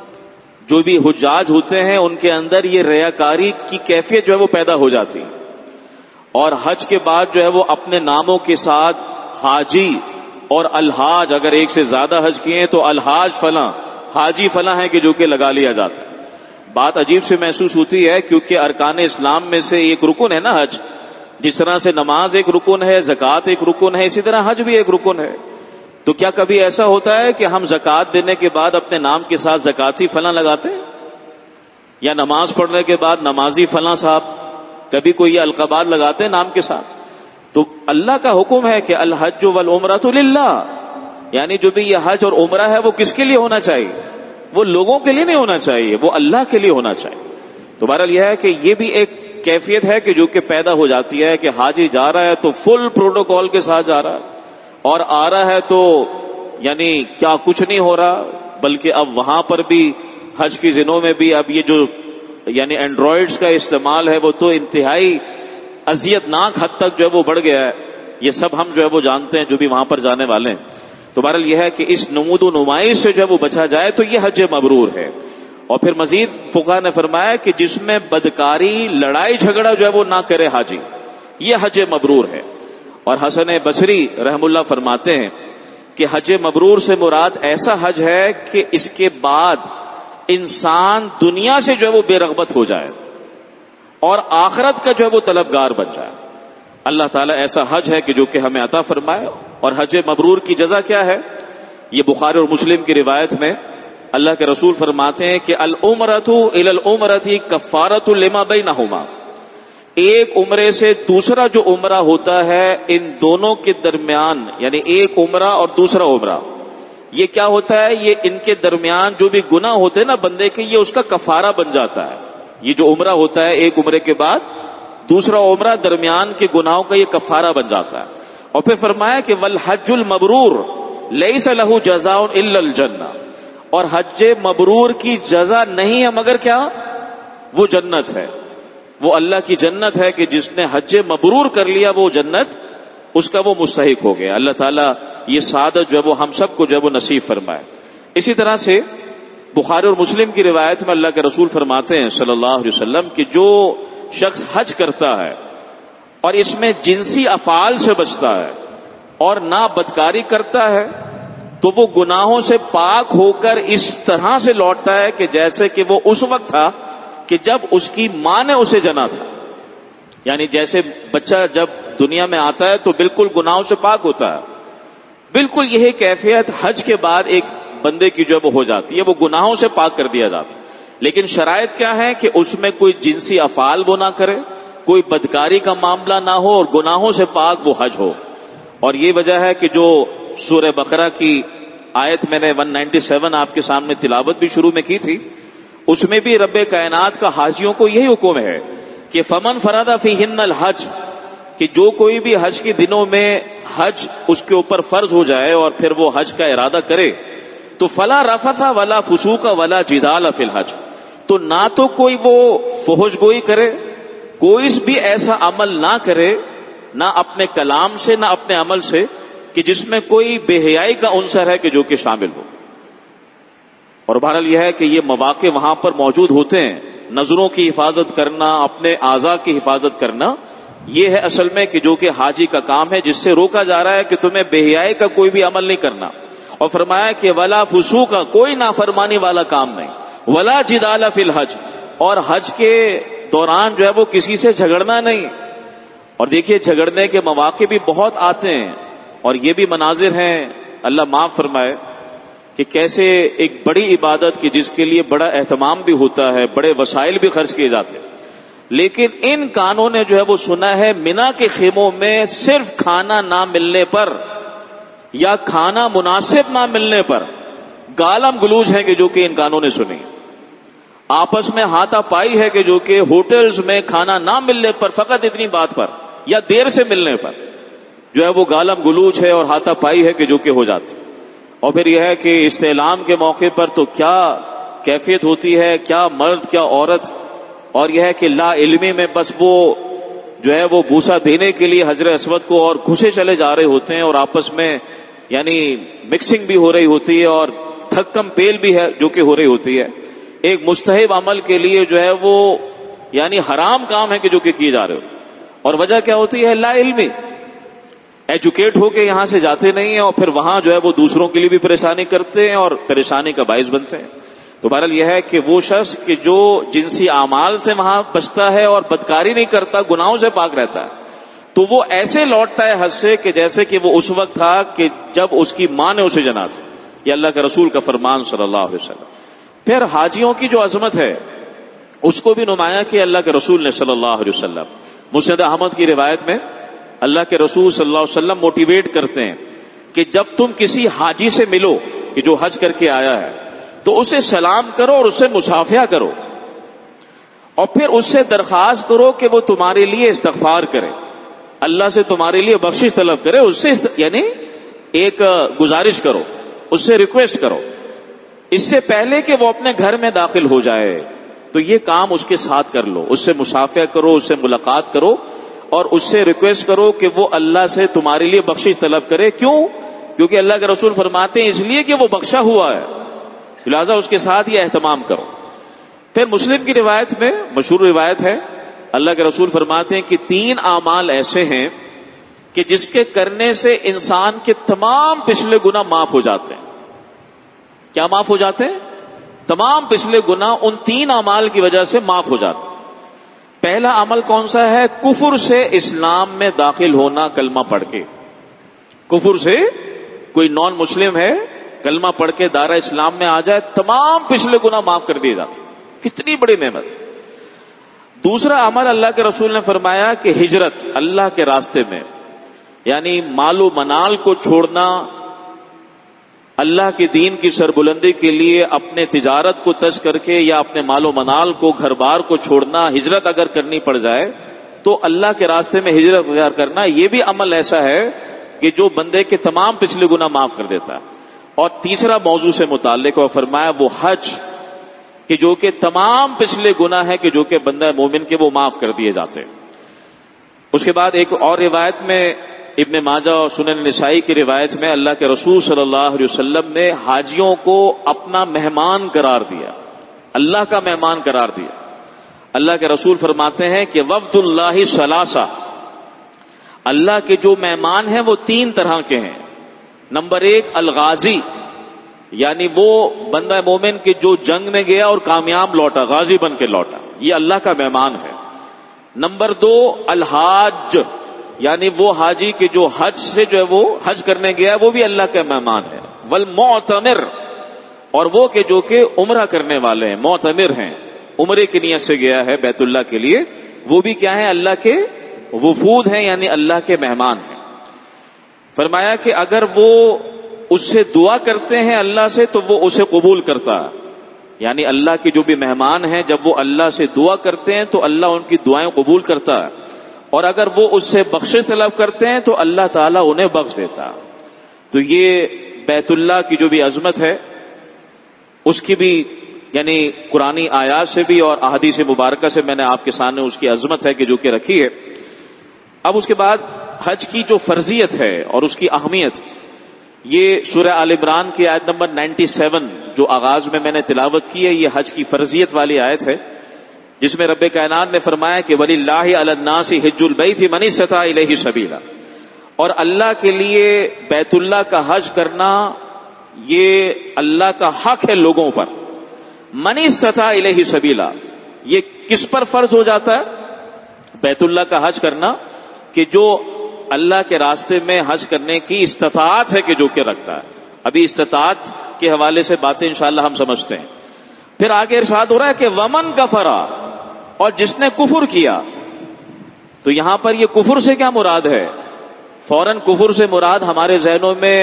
جو بھی حجاج ہوتے ہیں ان کے اندر یہ ریاکاری کی کیفیت جو ہے وہ پیدا ہو جاتی ہے، اور حج کے بعد جو ہے وہ اپنے ناموں کے ساتھ حاجی اور الحاج، اگر ایک سے زیادہ حج کیے ہیں تو الحاج فلاں، حاجی فلاں ہے کہ جو کہ لگا لیا جاتا ہے. بات عجیب سے محسوس ہوتی ہے کیونکہ ارکان اسلام میں سے ایک رکن ہے نا حج. جس طرح سے نماز ایک رکن ہے، زکوٰۃ ایک رکن ہے، اسی طرح حج بھی ایک رکن ہے. تو کیا کبھی ایسا ہوتا ہے کہ ہم زکوٰۃ دینے کے بعد اپنے نام کے ساتھ زکاتی فلاں لگاتے ہیں، یا نماز پڑھنے کے بعد نمازی فلاں صاحب، کبھی کوئی یہ القابات لگاتے ہیں نام کے ساتھ؟ تو اللہ کا حکم ہے کہ الحج والعمرۃ للہ، یعنی جو بھی یہ حج اور عمرہ ہے وہ کس کے لیے ہونا چاہیے؟ وہ لوگوں کے لیے نہیں ہونا چاہیے، وہ اللہ کے لیے ہونا چاہیے. تو بہرحال یہ ہے کہ یہ بھی ایک کیفیت ہے کہ جو کہ پیدا ہو جاتی ہے کہ حاجی جا رہا ہے تو فل پروٹوکول کے ساتھ جا رہا ہے، اور آ رہا ہے تو یعنی کیا کچھ نہیں ہو رہا، بلکہ اب وہاں پر بھی حج کی دنوں میں بھی اب یہ جو یعنی اینڈرائڈز کا استعمال ہے وہ تو انتہائی اذیت ناک حد تک جو ہے وہ بڑھ گیا ہے. یہ سب ہم جو ہے وہ جانتے ہیں جو بھی وہاں پر جانے والے ہیں. تو بہرحال یہ ہے کہ اس نمود و نمائش سے جو ہے وہ بچا جائے تو یہ حج مبرور ہے. اور پھر مزید فقہا نے فرمایا کہ جس میں بدکاری، لڑائی جھگڑا جو ہے وہ نہ کرے حاجی، یہ حج مبرور ہے. اور حسن بصری رحم اللہ فرماتے ہیں کہ حج مبرور سے مراد ایسا حج ہے کہ اس کے بعد انسان دنیا سے جو ہے وہ بے رغبت ہو جائے اور آخرت کا جو ہے وہ طلبگار بن جائے. اللہ تعالیٰ ایسا حج ہے کہ جو کہ ہمیں عطا فرمائے. اور حج مبرور کی جزا کیا ہے؟ یہ بخاری اور مسلم کی روایت میں اللہ کے رسول فرماتے ہیں کہ العمرۃ الی العمرۃ کفارۃ لما بینہما، ایک عمرے سے دوسرا جو عمرہ ہوتا ہے ان دونوں کے درمیان، یعنی ایک عمرہ اور دوسرا عمرہ، یہ کیا ہوتا ہے؟ یہ ان کے درمیان جو بھی گناہ ہوتے ہیں نا بندے کے، یہ اس کا کفارہ بن جاتا ہے. یہ جو عمرہ ہوتا ہے ایک عمرے کے بعد دوسرا عمرہ، درمیان کے گناہوں کا یہ کفارہ بن جاتا ہے. اور پھر فرمایا کہ والحج المبرور لیس لہ جزاء الا الجنہ، اور حج مبرور کی جزا نہیں ہے مگر کیا؟ وہ جنت ہے. وہ اللہ کی جنت ہے کہ جس نے حج مبرور کر لیا وہ جنت اس کا وہ مستحق ہو گیا. اللہ تعالیٰ یہ سعادت جو ہے وہ ہم سب کو جو ہے وہ نصیب فرمائے. اسی طرح سے بخاری اور مسلم کی روایت میں اللہ کے رسول فرماتے ہیں صلی اللہ علیہ وسلم کہ جو شخص حج کرتا ہے اور اس میں جنسی افعال سے بچتا ہے اور نہ بدکاری کرتا ہے تو وہ گناہوں سے پاک ہو کر اس طرح سے لوٹتا ہے کہ جیسے کہ وہ اس وقت تھا کہ جب اس کی ماں نے اسے جنا تھا. یعنی جیسے بچہ جب دنیا میں آتا ہے تو بالکل گناہوں سے پاک ہوتا ہے، بالکل یہی کیفیت حج کے بعد ایک بندے کی جو وہ ہو جاتی ہے، وہ گناہوں سے پاک کر دیا جاتا ہے. لیکن شرائط کیا ہے کہ اس میں کوئی جنسی افعال وہ نہ کرے، کوئی بدکاری کا معاملہ نہ ہو اور گناہوں سے پاک وہ حج ہو. اور یہ وجہ ہے کہ جو سورہ بقرہ کی آیت میں نے 197 آپ کے سامنے تلاوت بھی شروع میں کی تھی، اس میں بھی رب کائنات کا حاجیوں کو یہی حکم ہے کہ فمن فرض فیہن الحج، کہ جو کوئی بھی حج کے دنوں میں حج اس کے اوپر فرض ہو جائے اور پھر وہ حج کا ارادہ کرے تو فلا رفث ولا فسوق ولا جدال فی الحج، تو نہ تو کوئی وہ فحش گوئی کرے، کوئی بھی ایسا عمل نہ کرے، نہ اپنے کلام سے نہ اپنے عمل سے کہ جس میں کوئی بے حیائی کا عنصر ہے کہ جو کہ شامل ہو. اور بہرحال یہ ہے کہ یہ مواقع وہاں پر موجود ہوتے ہیں. نظروں کی حفاظت کرنا، اپنے اعضاء کی حفاظت کرنا، یہ ہے اصل میں کہ جو کہ حاجی کا کام ہے، جس سے روکا جا رہا ہے کہ تمہیں بے حیائی کا کوئی بھی عمل نہیں کرنا. اور فرمایا کہ ولا فسوق کا، کوئی نافرمانی والا کام نہیں، ولا جدال فی الحج، اور حج کے دوران جو ہے وہ کسی سے جھگڑنا نہیں. اور دیکھیے جھگڑنے کے مواقع بھی بہت آتے ہیں، اور یہ بھی مناظر ہیں اللہ معاف فرمائے کہ کیسے ایک بڑی عبادت کی جس کے لیے بڑا اہتمام بھی ہوتا ہے، بڑے وسائل بھی خرچ کیے جاتے ہیں، لیکن ان کانوں نے جو ہے وہ سنا ہے مینا کے خیموں میں صرف کھانا نہ ملنے پر یا کھانا مناسب نہ ملنے پر گالم گلوچ ہے کہ جو کہ ان کانوں نے سنی، آپس میں ہاتھا پائی ہے کہ جو کہ ہوٹلز میں کھانا نہ ملنے پر فقط اتنی بات پر یا دیر سے ملنے پر جو ہے وہ گالم گلوچ ہے اور ہاتھا پائی ہے کہ جو کہ ہو جاتی. اور پھر یہ ہے کہ استعلام کے موقع پر تو کیا کیفیت ہوتی ہے، کیا مرد کیا عورت. اور یہ ہے کہ لا علمی میں بس وہ جو ہے وہ بوسا دینے کے لیے حجر اسود کو اور گھسے چلے جا رہے ہوتے ہیں، اور آپس میں یعنی مکسنگ بھی ہو رہی ہوتی ہے اور تھکم پیل بھی ہے جو کہ ہو رہی ہوتی ہے. ایک مستحب عمل کے لیے جو ہے وہ یعنی حرام کام ہے کہ جو کہ کیے جا رہے ہو. اور وجہ کیا ہوتی ہے؟ لا علمی، ایجوکیٹ ہو کے یہاں سے جاتے نہیں ہیں اور پھر وہاں جو ہے وہ دوسروں کے لیے بھی پریشانی کرتے ہیں اور پریشانی کا باعث بنتے ہیں. تو بہرحال یہ ہے کہ وہ شخص کہ جو جنسی اعمال سے وہاں بچتا ہے اور بدکاری نہیں کرتا، گناہوں سے پاک رہتا ہے، تو وہ ایسے لوٹتا ہے حج سے کہ جیسے کہ وہ اس وقت تھا کہ جب اس کی ماں نے اسے جنا تھا. یہ اللہ کے رسول کا فرمان صلی اللہ علیہ وسلم. پھر حاجیوں کی جو عظمت ہے اس کو بھی نمایاں کیا اللہ کے رسول نے صلی اللہ علیہ وسلم. مسند احمد کی روایت میں اللہ کے رسول صلی اللہ علیہ وسلم موٹیویٹ کرتے ہیں کہ جب تم کسی حاجی سے ملو کہ جو حج کر کے آیا ہے تو اسے سلام کرو اور اسے مصافحہ کرو، اور پھر اس سے درخواست کرو کہ وہ تمہارے لیے استغفار کرے، اللہ سے تمہارے لیے بخشش طلب کرے، اس سے یعنی ایک گزارش کرو، اس سے ریکویسٹ کرو اس سے پہلے کہ وہ اپنے گھر میں داخل ہو جائے. تو یہ کام اس کے ساتھ کر لو، اس سے مصافحہ کرو، اس سے ملاقات کرو اور اس سے ریکویسٹ کرو کہ وہ اللہ سے تمہارے لیے بخشش طلب کرے. کیوں؟ کیونکہ اللہ کے رسول فرماتے ہیں اس لیے کہ وہ بخشا ہوا ہے، لہذا اس کے ساتھ یہ اہتمام کرو. پھر مسلم کی روایت میں مشہور روایت ہے، اللہ کے رسول فرماتے ہیں کہ 3 اعمال ایسے ہیں کہ جس کے کرنے سے انسان کے تمام پچھلے گناہ معاف ہو جاتے ہیں. کیا معاف ہو جاتے ہیں؟ تمام پچھلے گناہ ان 3 اعمال کی وجہ سے معاف ہو جاتے ہیں. پہلا عمل کون سا ہے؟ کفر سے اسلام میں داخل ہونا کلمہ پڑھ کے. کفر سے کوئی نان مسلم ہے کلمہ پڑھ کے دائرہ اسلام میں آ جائے، تمام پچھلے گناہ معاف کر دیے جاتے. کتنی بڑی نعمت. دوسرا عمل اللہ کے رسول نے فرمایا کہ ہجرت اللہ کے راستے میں، یعنی مال و منال کو چھوڑنا، اللہ کے دین کی سربلندی کے لیے اپنے تجارت کو ترک کر کے یا اپنے مال و منال کو گھر بار کو چھوڑنا، ہجرت اگر کرنی پڑ جائے تو اللہ کے راستے میں ہجرت اختیار کرنا، یہ بھی عمل ایسا ہے کہ جو بندے کے تمام پچھلے گناہ معاف کر دیتا ہے. اور تیسرا موضوع سے متعلق اور فرمایا وہ حج کہ جو کہ تمام پچھلے گناہ ہے کہ جو کہ بندہ مومن کے وہ معاف کر دیے جاتے. اس کے بعد ایک اور روایت میں ابن ماجہ اور سنن نسائی کی روایت میں اللہ کے رسول صلی اللہ علیہ وسلم نے حاجیوں کو اپنا مہمان قرار دیا، اللہ کا مہمان قرار دیا. اللہ کے رسول فرماتے ہیں کہ وفد اللہ ثلاثہ، اللہ کے جو مہمان ہیں وہ 3 طرح کے ہیں. نمبر 1 الغازی، یعنی وہ بندہ مومن کے جو جنگ میں گیا اور کامیاب لوٹا، غازی بن کے لوٹا، یہ اللہ کا مہمان ہے. نمبر 2 الحاج، یعنی وہ حاجی کے جو حج سے جو ہے وہ حج کرنے گیا وہ بھی اللہ کا مہمان ہے. والمعتمر، اور وہ کہ جو کہ عمرہ کرنے والے ہیں، معتمر ہیں، عمرے کی نیت سے گیا ہے بیت اللہ کے لیے، وہ بھی کیا ہے؟ اللہ کے وفود ہیں، یعنی اللہ کے مہمان ہیں. فرمایا کہ اگر وہ اس سے دعا کرتے ہیں اللہ سے تو وہ اسے قبول کرتا ہے، یعنی اللہ کے جو بھی مہمان ہیں جب وہ اللہ سے دعا کرتے ہیں تو اللہ ان کی دعائیں قبول کرتا ہے، اور اگر وہ اس سے بخشش طلب کرتے ہیں تو اللہ تعالیٰ انہیں بخش دیتا. تو یہ بیت اللہ کی جو بھی عظمت ہے اس کی بھی یعنی قرآنی آیات سے بھی اور احادیث مبارکہ سے میں نے آپ کے سامنے اس کی عظمت ہے کہ جو کہ رکھی ہے. اب اس کے بعد حج کی جو فرضیت ہے اور اس کی اہمیت، یہ سورہ آل عمران کی آیت نمبر 97 جو آغاز میں نے تلاوت کی ہے، یہ حج کی فرضیت والی آیت ہے جس میں رب کائنات نے فرمایا کہ وَلِلَّهِ عَلَى النَّاسِ حِجُّ الْبَيْتِ مَنِ اسْتَطَاعَ إِلَيْهِ سَبِيلًا، اور اللہ کے لیے بیت اللہ کا حج کرنا یہ اللہ کا حق ہے لوگوں پر. مَنِ اسْتَطَاعَ إِلَيْهِ سَبِيلًا، یہ کس پر فرض ہو جاتا ہے بیت اللہ کا حج کرنا؟ کہ جو اللہ کے راستے میں حج کرنے کی استطاعت ہے کہ جو کہ رکھتا ہے. ابھی استطاعت کے حوالے سے باتیں انشاءاللہ ہم سمجھتے ہیں. پھر آگے ارشاد ہو رہا ہے کہ ومن کفرا، اور جس نے کفر کیا. تو یہاں پر یہ کفر سے کیا مراد ہے؟ فوراً کفر سے مراد ہمارے ذہنوں میں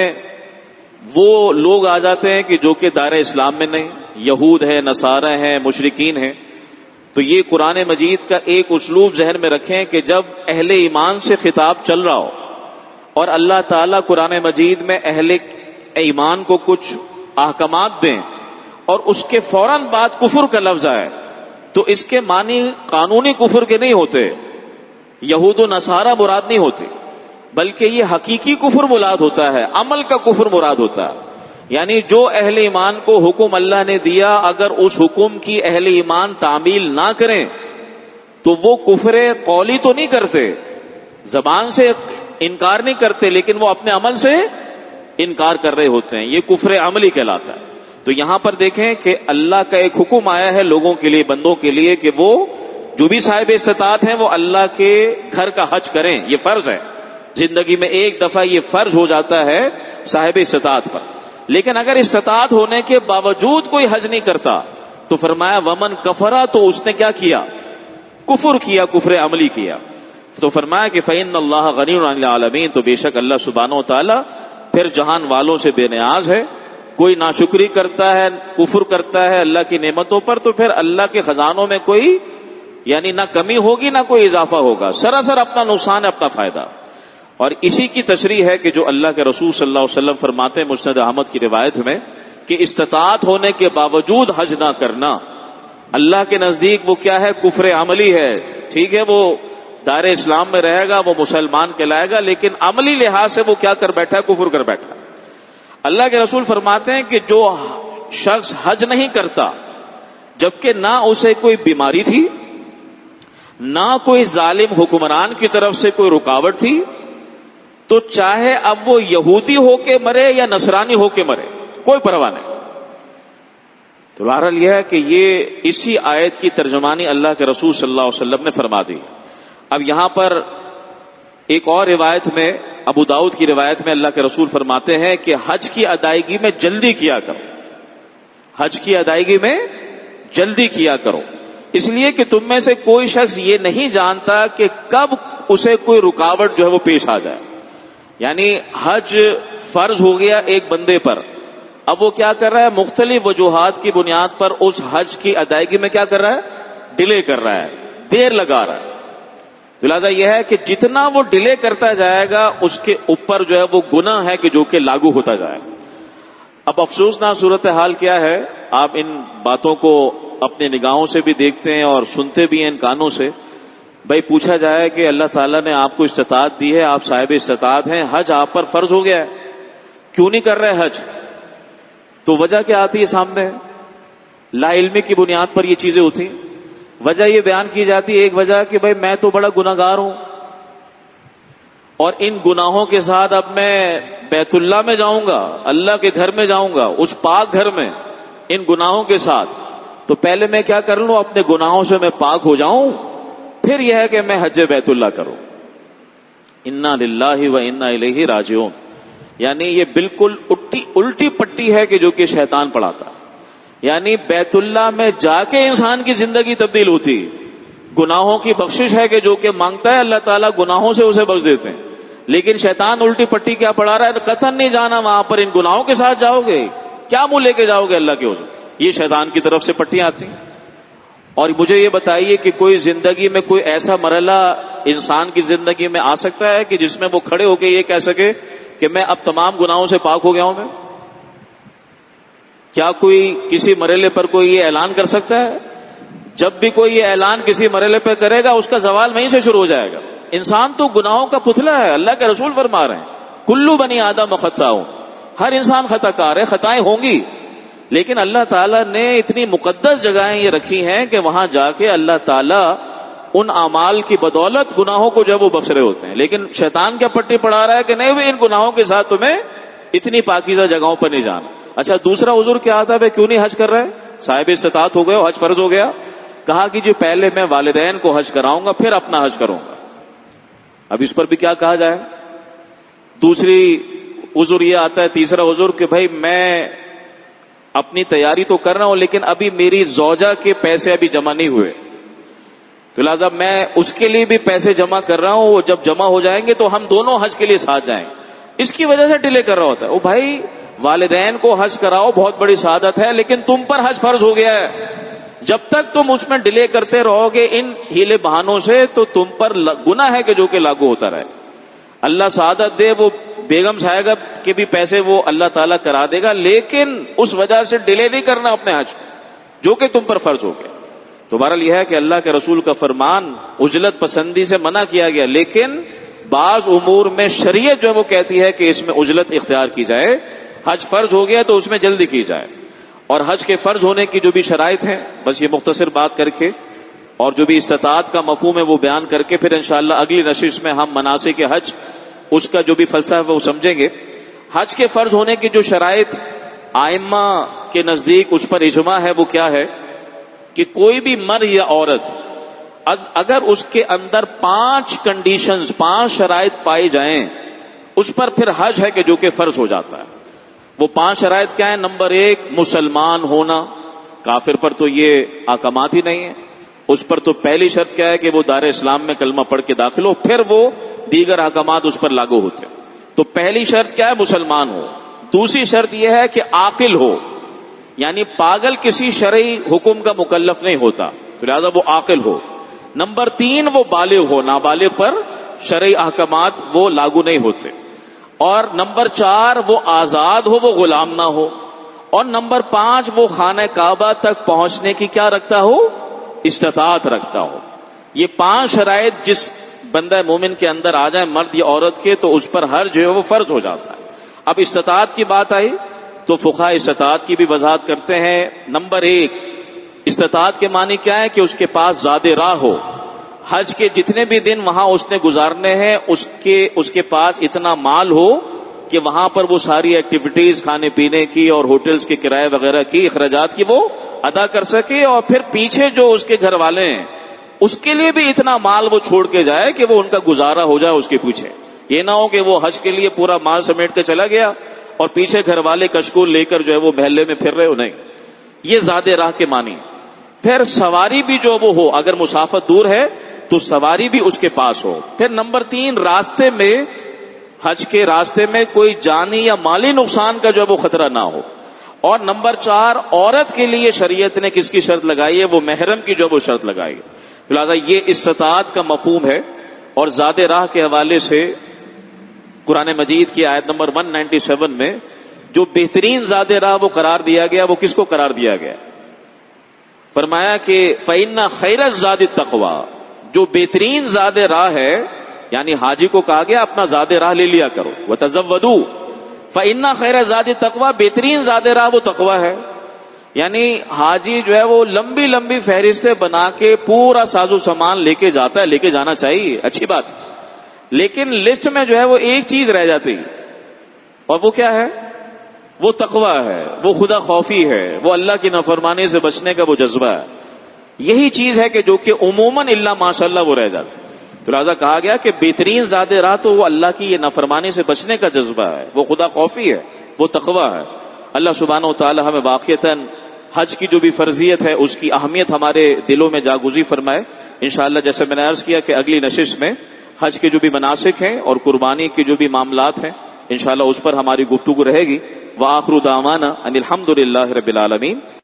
وہ لوگ آ جاتے ہیں کہ جو کہ دائرہ اسلام میں نہیں، یہود ہیں، نصارہ ہیں، مشرکین ہیں. تو یہ قرآن مجید کا ایک اسلوب ذہن میں رکھیں کہ جب اہل ایمان سے خطاب چل رہا ہو اور اللہ تعالیٰ قرآن مجید میں اہل ایمان کو کچھ احکامات دیں اور اس کے فوراً بعد کفر کا لفظ آئے، تو اس کے معنی قانونی کفر کے نہیں ہوتے، یہود و نصارہ مراد نہیں ہوتے، بلکہ یہ حقیقی کفر مراد ہوتا ہے، عمل کا کفر مراد ہوتا ہے. یعنی جو اہل ایمان کو حکم اللہ نے دیا اگر اس حکم کی اہل ایمان تعمیل نہ کریں تو وہ کفر قولی تو نہیں کرتے، زبان سے انکار نہیں کرتے، لیکن وہ اپنے عمل سے انکار کر رہے ہوتے ہیں. یہ کفر عملی کہلاتا ہے. تو یہاں پر دیکھیں کہ اللہ کا ایک حکم آیا ہے لوگوں کے لیے، بندوں کے لیے، کہ وہ جو بھی صاحب استطاعت ہیں وہ اللہ کے گھر کا حج کریں. یہ فرض ہے، زندگی میں ایک دفعہ یہ فرض ہو جاتا ہے صاحب استطاعت پر. لیکن اگر استطاعت ہونے کے باوجود کوئی حج نہیں کرتا تو فرمایا ومن کفرا، تو اس نے کیا کیا؟ کفر کیا، کفر عملی کیا. تو فرمایا کہ فإن اللہ غنی عن العالمین، تو بے شک اللہ سبحانہ و تعالی پھر جہان والوں سے بے نیاز ہے. کوئی ناشکری کرتا ہے، کفر کرتا ہے اللہ کی نعمتوں پر، تو پھر اللہ کے خزانوں میں کوئی یعنی نہ کمی ہوگی نہ کوئی اضافہ ہوگا، سراسر اپنا نقصان ہے، اپنا فائدہ. اور اسی کی تشریح ہے کہ جو اللہ کے رسول صلی اللہ علیہ وسلم فرماتے ہیں مسند احمد کی روایت میں کہ استطاعت ہونے کے باوجود حج نہ کرنا اللہ کے نزدیک وہ کیا ہے؟ کفر عملی ہے. ٹھیک ہے، وہ دائرہ اسلام میں رہے گا، وہ مسلمان کہلائے گا، لیکن عملی لحاظ سے وہ کیا کر بیٹھا ہے؟ کفر کر بیٹھا. اللہ کے رسول فرماتے ہیں کہ جو شخص حج نہیں کرتا جبکہ نہ اسے کوئی بیماری تھی، نہ کوئی ظالم حکمران کی طرف سے کوئی رکاوٹ تھی، تو چاہے اب وہ یہودی ہو کے مرے یا نصرانی ہو کے مرے، کوئی پرواہ نہیں. تو بہرحال یہ ہے کہ یہ اسی آیت کی ترجمانی اللہ کے رسول صلی اللہ علیہ وسلم نے فرما دی. اب یہاں پر ایک اور روایت میں، ابو داؤد کی روایت میں اللہ کے رسول فرماتے ہیں کہ حج کی ادائیگی میں جلدی کیا کرو، حج کی ادائیگی میں جلدی کیا کرو، اس لیے کہ تم میں سے کوئی شخص یہ نہیں جانتا کہ کب اسے کوئی رکاوٹ جو ہے وہ پیش آ جائے. یعنی حج فرض ہو گیا ایک بندے پر، اب وہ کیا کر رہا ہے؟ مختلف وجوہات کی بنیاد پر اس حج کی ادائیگی میں کیا کر رہا ہے؟ ڈیلے کر رہا ہے، دیر لگا رہا ہے. تو لہٰذا یہ ہے کہ جتنا وہ ڈیلے کرتا جائے گا اس کے اوپر جو ہے وہ گناہ ہے کہ جو کہ لاگو ہوتا جائے گا. اب افسوسناک صورتحال کیا ہے؟ آپ ان باتوں کو اپنی نگاہوں سے بھی دیکھتے ہیں اور سنتے بھی ہیں ان کانوں سے. بھائی پوچھا جائے کہ اللہ تعالیٰ نے آپ کو استطاعت دی ہے، آپ صاحب استطاعت ہیں، حج آپ پر فرض ہو گیا ہے، کیوں نہیں کر رہے حج؟ تو وجہ کیا آتی ہے سامنے؟ لا علمی کی بنیاد پر یہ چیزیں ہوتی ہیں. وجہ یہ بیان کی جاتی ہے، ایک وجہ کہ بھائی میں تو بڑا گناہگار ہوں اور ان گناہوں کے ساتھ اب میں بیت اللہ میں جاؤں گا، اللہ کے گھر میں جاؤں گا، اس پاک گھر میں ان گناہوں کے ساتھ، تو پہلے میں کیا کر لوں؟ اپنے گناہوں سے میں پاک ہو جاؤں، پھر یہ ہے کہ میں حج بیت اللہ کروں. انا للہ و انا الیہ راجعون. یعنی یہ بالکل الٹی پٹی ہے کہ جو کہ شیطان پڑھاتا. یعنی بیت اللہ میں جا کے انسان کی زندگی تبدیل ہوتی، گناہوں کی بخشش ہے کہ جو کہ مانگتا ہے اللہ تعالیٰ گناہوں سے اسے بخش دیتے ہیں. لیکن شیطان الٹی پٹی کیا پڑھا رہا ہے؟ قطعاً نہیں جانا وہاں پر، ان گناہوں کے ساتھ جاؤ گے، کیا منہ لے کے جاؤ گے اللہ کے حضور؟ یہ شیطان کی طرف سے پٹیاں آتی ہیں. اور مجھے یہ بتائیے کہ کوئی زندگی میں کوئی ایسا مرحلہ انسان کی زندگی میں آ سکتا ہے کہ جس میں وہ کھڑے ہو کے یہ کہہ سکے کہ میں اب تمام گناہوں سے پاک ہو گیا ہوں؟ میں کیا کوئی کسی مرحلے پر کوئی یہ اعلان کر سکتا ہے؟ جب بھی کوئی یہ اعلان کسی مرحلے پہ کرے گا اس کا زوال وہیں سے شروع ہو جائے گا. انسان تو گناہوں کا پتلا ہے. اللہ کے رسول فرما رہے ہیں کلو بنی آدم خطاء، ہر انسان خطا کار ہے، خطائیں ہوں گی، لیکن اللہ تعالیٰ نے اتنی مقدس جگہیں یہ رکھی ہیں کہ وہاں جا کے اللہ تعالیٰ ان اعمال کی بدولت گناہوں کو جب وہ بخش رہے ہوتے ہیں. لیکن شیطان کیا پٹی پڑھا رہا ہے کہ نہیں وہ ان گناہوں کے ساتھ تمہیں اتنی پاکیزہ جگہوں پر نہیں جانا. اچھا دوسرا عذر کیا آتا ہے؟ کیوں نہیں حج کر رہے؟ صاحب استطاعت ہو گئے، حج فرض ہو گیا. کہا کہ جی پہلے میں والدین کو حج کراؤں گا پھر اپنا حج کروں گا. اب اس پر بھی کیا کہا جائے؟ دوسری عذر یہ آتا ہے، تیسرا عذر کہ بھائی میں اپنی تیاری تو کر رہا ہوں لیکن ابھی میری زوجہ کے پیسے ابھی جمع نہیں ہوئے، تو لہٰذا میں اس کے لیے بھی پیسے جمع کر رہا ہوں، وہ جب جمع ہو جائیں گے تو ہم دونوں حج کے لیے ساتھ جائیں، اس کی وجہ سے ڈیلے کر رہا ہوتا ہے۔ او بھائی، والدین کو حج کراؤ بہت بڑی سعادت ہے، لیکن تم پر حج فرض ہو گیا ہے، جب تک تم اس میں ڈیلے کرتے رہو گے ان ہیلے بہانوں سے تو تم پر گناہ ہے کہ جو کہ لاگو ہوتا رہے۔ اللہ سعادت دے، وہ بیگم صاحبہ کے بھی پیسے وہ اللہ تعالیٰ کرا دے گا، لیکن اس وجہ سے ڈیلے نہیں کرنا اپنے حج جو کہ تم پر فرض ہو گیا۔ تو بہرحال یہ ہے کہ اللہ کے رسول کا فرمان عجلت پسندی سے منع کیا گیا، لیکن بعض امور میں شریعت جو ہے وہ کہتی ہے کہ اس میں عجلت اختیار کی جائے۔ حج فرض ہو گیا تو اس میں جلدی کی جائے، اور حج کے فرض ہونے کی جو بھی شرائط ہیں، بس یہ مختصر بات کر کے اور جو بھی استطاعت کا مفہوم ہے وہ بیان کر کے پھر انشاءاللہ اگلی نشست میں ہم مناسک حج اس کا جو بھی فلسفہ ہے وہ سمجھیں گے۔ حج کے فرض ہونے کی جو شرائط ائمہ کے نزدیک اس پر اجماع ہے وہ کیا ہے کہ کوئی بھی مرد یا عورت اگر اس کے اندر 5 کنڈیشنز، 5 شرائط پائی جائیں، اس پر پھر حج ہے کہ جو کہ فرض ہو جاتا ہے۔ وہ 5 شرائط کیا ہیں؟ نمبر 1 مسلمان ہونا، کافر پر تو یہ احکامات ہی نہیں ہے، اس پر تو پہلی شرط کیا ہے کہ وہ دار اسلام میں کلمہ پڑھ کے داخل ہو، پھر وہ دیگر احکامات اس پر لاگو ہوتے ہیں۔ تو پہلی شرط کیا ہے؟ مسلمان ہو۔ دوسری شرط یہ ہے کہ عاقل ہو، یعنی پاگل کسی شرعی حکم کا مکلف نہیں ہوتا، تو لہذا وہ عاقل ہو۔ نمبر 3 وہ بالغ ہو، نابالغ پر شرعی احکامات وہ لاگو نہیں ہوتے۔ اور نمبر 4 وہ آزاد ہو، وہ غلام نہ ہو۔ اور نمبر 5 وہ خانہ کعبہ تک پہنچنے کی کیا رکھتا ہو؟ استطاعت رکھتا ہو۔ یہ 5 شرائط جس بندہ مومن کے اندر آ جائے، مرد یا عورت کے، تو اس پر حج جو ہے وہ فرض ہو جاتا ہے۔ اب استطاعت کی بات آئی تو فقہاء استطاعت کی بھی وضاحت کرتے ہیں۔ نمبر 1 استطاعت کے معنی کیا ہے کہ اس کے پاس زاد راہ ہو، حج کے جتنے بھی دن وہاں اس نے گزارنے ہیں اس کے پاس اتنا مال ہو کہ وہاں پر وہ ساری ایکٹیویٹیز کھانے پینے کی اور ہوٹلز کے کرائے وغیرہ کی اخراجات کی وہ ادا کر سکے، اور پھر پیچھے جو اس کے گھر والے ہیں اس کے لیے بھی اتنا مال وہ چھوڑ کے جائے کہ وہ ان کا گزارا ہو جائے اس کے پیچھے۔ یہ نہ ہو کہ وہ حج کے لیے پورا مال سمیٹ کے چلا گیا اور پیچھے گھر والے کشکول لے کر جو ہے وہ محلے میں پھر رہے ہو، نہیں۔ یہ زاد راہ کے معنی۔ پھر سواری بھی جو وہ ہو، اگر مسافت دور ہے تو سواری بھی اس کے پاس ہو۔ پھر نمبر 3 راستے میں، حج کے راستے میں کوئی جانی یا مالی نقصان کا جو ہے وہ خطرہ نہ ہو۔ اور نمبر 4 عورت کے لیے شریعت نے کس کی شرط لگائی ہے؟ وہ محرم کی جو وہ شرط لگائی ہے۔ لہٰذا یہ استطاعت کا مفہوم ہے۔ اور زاد راہ کے حوالے سے قرآن مجید کی آیت نمبر 197 میں جو بہترین زاد راہ وہ قرار دیا گیا، وہ کس کو قرار دیا گیا؟ فرمایا کہ فَإِنَّ خَيْرَ الزَّادِ التَّقْوَىٰ، جو بہترین زاد راہ ہے، یعنی حاجی کو کہا گیا اپنا زاد راہ لے لیا کرو۔ وَتَزَوَّدُوا فَإِنَّ خَيْرَ الزَّادِ التَّقْوَىٰ، بہترین زاد راہ وہ تقویٰ ہے۔ یعنی حاجی جو ہے وہ لمبی لمبی فہرستیں بنا کے پورا ساز و سامان لے کے جاتا ہے، لے کے جانا چاہیے، اچھی بات، لیکن لسٹ میں جو ہے وہ ایک چیز رہ جاتی، اور وہ کیا ہے؟ وہ تقویٰ ہے، وہ خدا خوفی ہے، وہ اللہ کی نافرمانی سے بچنے کا وہ جذبہ ہے۔ یہی چیز ہے کہ جو کہ عموماً اللہ ماشاءاللہ وہ رہ جاتی۔ تو لہٰذا کہا گیا کہ بہترین زاد راہ تو وہ اللہ کی یہ نافرمانی سے بچنے کا جذبہ ہے، وہ خدا خوفی ہے، وہ تقویٰ ہے۔ اللہ سبحانہ و تعالی ہمیں واقعتاً حج کی جو بھی فرضیت ہے اس کی اہمیت ہمارے دلوں میں جاگزی فرمائے۔ انشاءاللہ جیسے میں نے عرض کیا کہ اگلی نشست میں حج کے جو بھی مناسک ہیں اور قربانی کے جو بھی معاملات ہیں انشاءاللہ اس پر ہماری گفتگو رہے گی۔ وآخر دعوانا ان الحمد للہ رب العالمین۔